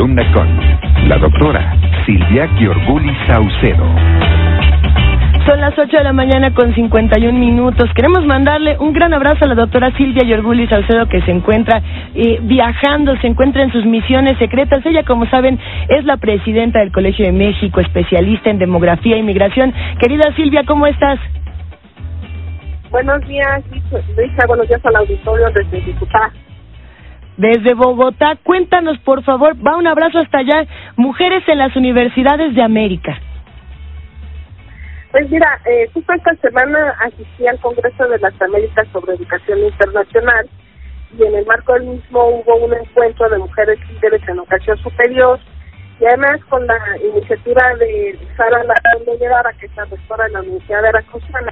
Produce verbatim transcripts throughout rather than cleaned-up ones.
columna con la doctora Silvia Giorguli Saucedo. Son las ocho de la mañana con cincuenta y un minutos. Queremos mandarle un gran abrazo a la doctora Silvia Giorguli Saucedo, que se encuentra eh, viajando, se encuentra en sus misiones secretas. Ella, como saben, es la presidenta del Colegio de México, especialista en demografía e inmigración. Querida Silvia, ¿cómo estás? Buenos días, Luisa. Buenos días al auditorio desde Bogotá. Desde Bogotá, cuéntanos, por favor, va un abrazo hasta allá. Mujeres en las universidades de América. Pues mira, eh, justo esta semana asistí al Congreso de las Américas sobre Educación Internacional y en el marco del mismo hubo un encuentro de mujeres líderes en educación superior y además con la iniciativa de Sara Larrón de Guevara, que es la rectora de la Universidad Veracruzana,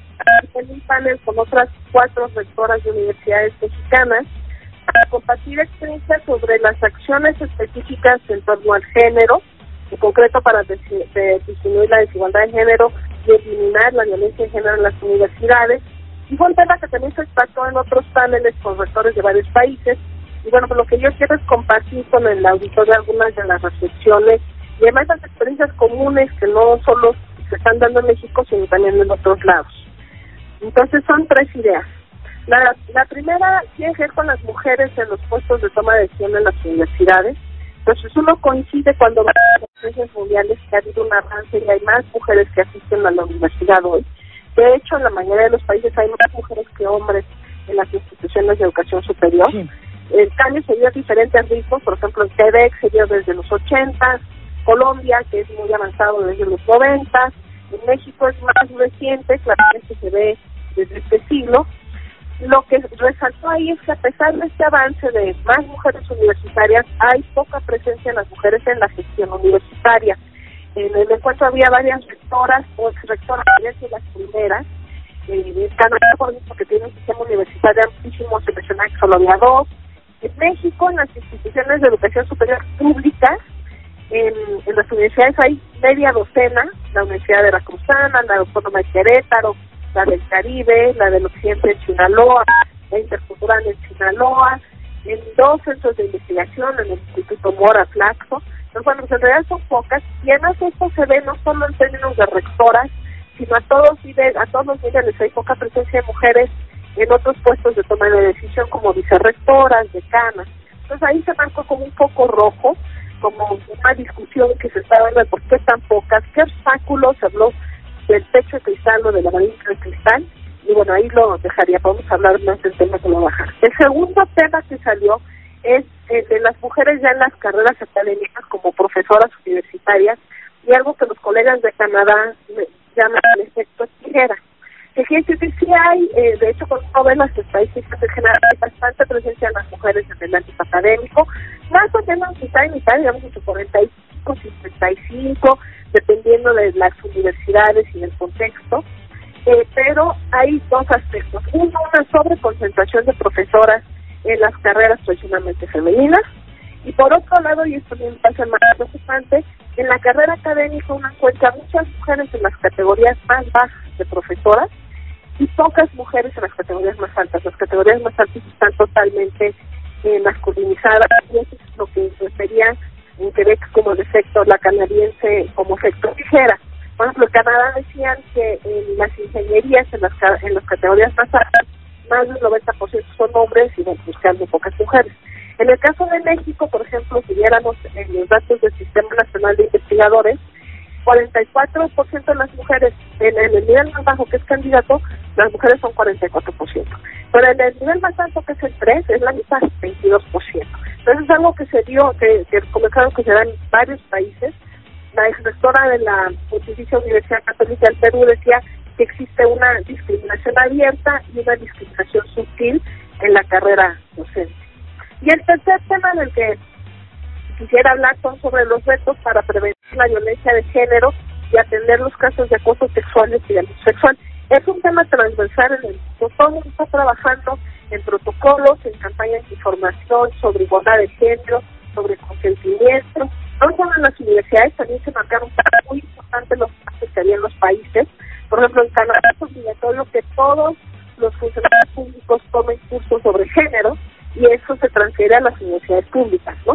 en un panel con otras cuatro rectoras de universidades mexicanas para compartir experiencias sobre las acciones específicas en torno al género, en concreto para disminuir la desigualdad de género y eliminar la violencia de género en las universidades. Y fue un tema que también se trató en otros paneles con rectores de varios países. Y bueno, pues lo que yo quiero es compartir con el auditorio algunas de las reflexiones y además las experiencias comunes que no solo se están dando en México, sino también en otros lados. Entonces son tres ideas. La, la primera tiene que ver con las mujeres en los puestos de toma de decisión en las universidades. Entonces uno coincide cuando va a las conferencias mundiales que ha habido un avance y hay más mujeres que asisten a la universidad hoy. De hecho, en la mayoría de los países hay más mujeres que hombres en las instituciones de educación superior. Sí. El cambio se dio a diferentes ritmos, por ejemplo en Quebec se dio desde los ochenta, Colombia, que es muy avanzado, desde los noventa, en México es más reciente, claramente se ve desde este siglo. Lo que resaltó ahí es que a pesar de este avance de más mujeres universitarias, hay poca presencia de las mujeres en la gestión universitaria. En el encuentro había varias rectoras o exrectoras, de las primeras. Eh, Canadá, por ejemplo, que tiene un sistema universitario amplísimo, se menciona que solo había dos. En México, en las instituciones de educación superior públicas, en, en las universidades hay media docena, la Universidad Veracruzana, la Autónoma de Querétaro, la del Caribe, la del Occidente en Sinaloa, la Intercultural en Sinaloa, en dos centros de investigación, en el Instituto Mora, Tlaxco. Entonces, bueno, pues en realidad son pocas, y además esto se ve no solo en términos de rectoras, sino a todos niveles, a todos los niveles. Hay poca presencia de mujeres en otros puestos de toma de decisión, como vicerrectoras, decanas. Entonces ahí se marcó como un foco rojo, como una discusión que se estaba dando de por qué tan pocas, qué obstáculos. Se habló del techo de cristal o de la varilla de cristal, y bueno, ahí lo dejaría, podemos hablar más del tema que lo bajar. El segundo tema que salió es el de las mujeres ya en las carreras académicas como profesoras universitarias, y algo que los colegas de Canadá llaman el efecto tijera, que quiere decir que sí hay, eh, de hecho, cuando uno ve las estadísticas en general, hay bastante presencia de las mujeres en el ámbito académico, más o menos mitad y mitad, digamos entre cuarenta y cinco, cincuenta y cinco, dependiendo de las universidades y del contexto, eh, pero hay dos aspectos. Uno, una sobreconcentración de profesoras en las carreras tradicionalmente femeninas, y por otro lado, y esto me parece más preocupante, en la carrera académica uno encuentra muchas mujeres en las categorías más bajas de profesoras y pocas mujeres en las categorías más altas. Las categorías más altas están totalmente eh, masculinizadas, y eso es lo que refería en Quebec como el efecto, la canadiense como efecto tijera. Por ejemplo, en Canadá decían que en las ingenierías, en las en las categorías más altas, más del noventa por ciento son hombres y buscando pocas mujeres. En el caso de México, por ejemplo, si viéramos en los datos del Sistema Nacional de Investigadores, cuarenta y cuatro por ciento de las mujeres, en, en el nivel más bajo que es candidato, las mujeres son cuarenta y cuatro por ciento. Pero en el nivel más alto, que es el tres, es la mitad, veintidós por ciento. Entonces es algo que se dio, que, que comenzaron que se da en varios países. La exrectora de la Pontificia Universidad Católica del Perú decía que existe una discriminación abierta y una discriminación sutil en la carrera docente. Y el tercer tema del que quisiera hablar son sobre los retos para prevenir la violencia de género y atender los casos de acoso sexuales y de abuso sexual. Es un tema transversal en el mundo. Todo el mundo está trabajando en protocolos, en campañas de información sobre igualdad de género, sobre consentimiento. Ahora en las universidades también se marcaron muy importantes los pasos que había en los países. Por ejemplo, en Canadá es obligatorio que todos los funcionarios públicos tomen cursos sobre género, y eso se transfiere a las universidades públicas, ¿no?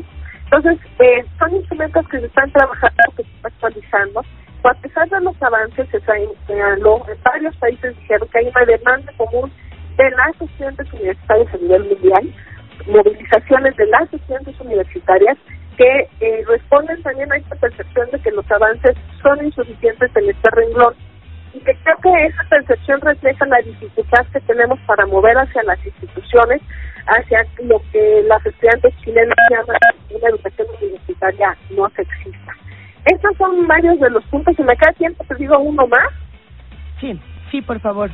Entonces, eh, son instrumentos que se están trabajando, que se están actualizando. A pesar de los avances, se señaló, en varios países dijeron que hay una demanda común de las estudiantes universitarias a nivel mundial, movilizaciones de las estudiantes universitarias que eh, responden también a esta percepción de que los avances son insuficientes en este renglón, y que creo que esa percepción refleja la dificultad que tenemos para mover hacia las instituciones, hacia lo que las estudiantes chilenas llaman una educación universitaria no sexista. Estos son varios de los puntos. Si me queda tiempo, te digo uno más. Sí, sí, por favor.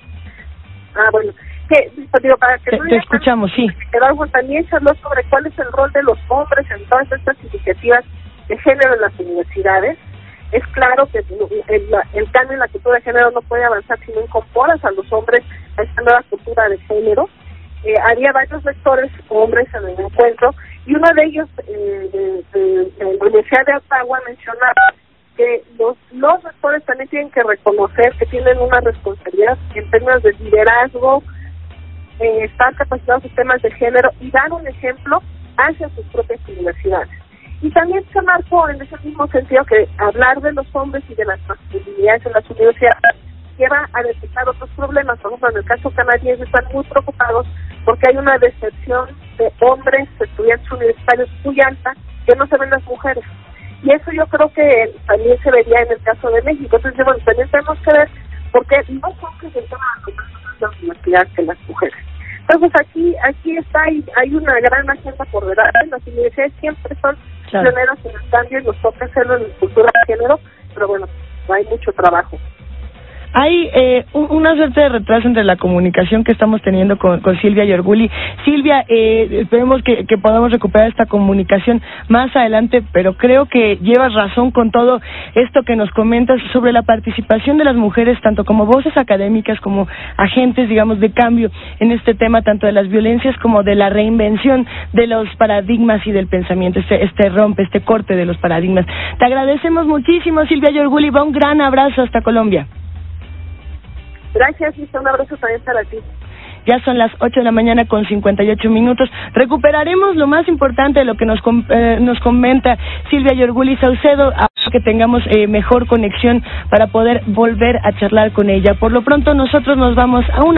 Ah, bueno. Que, pues, digo, para que te, no te escuchamos, sí. Pero algo también se habló sobre cuál es el rol de los hombres en todas estas iniciativas de género en las universidades. Es claro que el, el cambio en la cultura de género no puede avanzar si no incorporas a los hombres a esta nueva cultura de género. Eh, había varios rectores hombres en el encuentro, y uno de ellos, eh, de, de, de la Universidad de Ottawa, mencionaba que los, los rectores también tienen que reconocer que tienen una responsabilidad en términos de liderazgo, eh, estar capacitados en temas de género y dar un ejemplo hacia sus propias universidades. Y también se marcó en ese mismo sentido que hablar de los hombres y de las masculinidades en las universidades lleva a detectar otros problemas. Por ejemplo, en el caso canadiense están muy preocupados porque hay una deserción de hombres estudiantes universitarios muy alta que no se ven las mujeres. Y eso yo creo que también se vería en el caso de México. Entonces, bueno, también tenemos que ver por qué no son que se toman las universidades que las mujeres. Entonces, aquí aquí está, hay, hay una gran agenda por delante. Las universidades siempre son claro. pioneras en el cambio y nos toca hacerlo en la cultura de género, pero bueno, hay mucho trabajo. Hay eh, una suerte de retraso entre la comunicación que estamos teniendo con, con Silvia Yorguli. Silvia, eh, esperemos que, que podamos recuperar esta comunicación más adelante, pero creo que llevas razón con todo esto que nos comentas sobre la participación de las mujeres, tanto como voces académicas, como agentes, digamos, de cambio en este tema, tanto de las violencias como de la reinvención de los paradigmas y del pensamiento, este, este rompe, este corte de los paradigmas. Te agradecemos muchísimo, Silvia Yorguli, va un gran abrazo hasta Colombia. Gracias, Lisa, un abrazo también para ti. Ya son las ocho de la mañana con cincuenta y ocho minutos. Recuperaremos lo más importante de lo que nos eh, nos comenta Silvia Yorguli Saucedo, a que tengamos eh, mejor conexión para poder volver a charlar con ella. Por lo pronto nosotros nos vamos a una